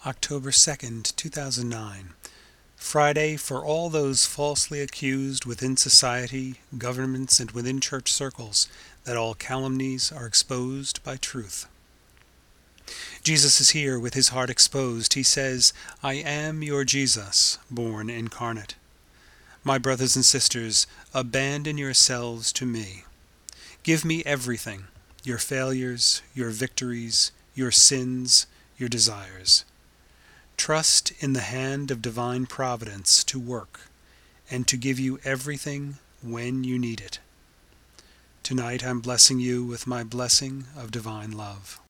October 2nd, 2009. Friday for all those falsely accused within society, governments, and within church circles that all calumnies are exposed by truth. Jesus is here with his heart exposed. He says, "I am your Jesus, born incarnate." My brothers and sisters, abandon yourselves to me. Give me everything, your failures, your victories, your sins, your desires. Trust in the hand of divine providence to work and to give you everything when you need it. Tonight I'm blessing you with my blessing of divine love.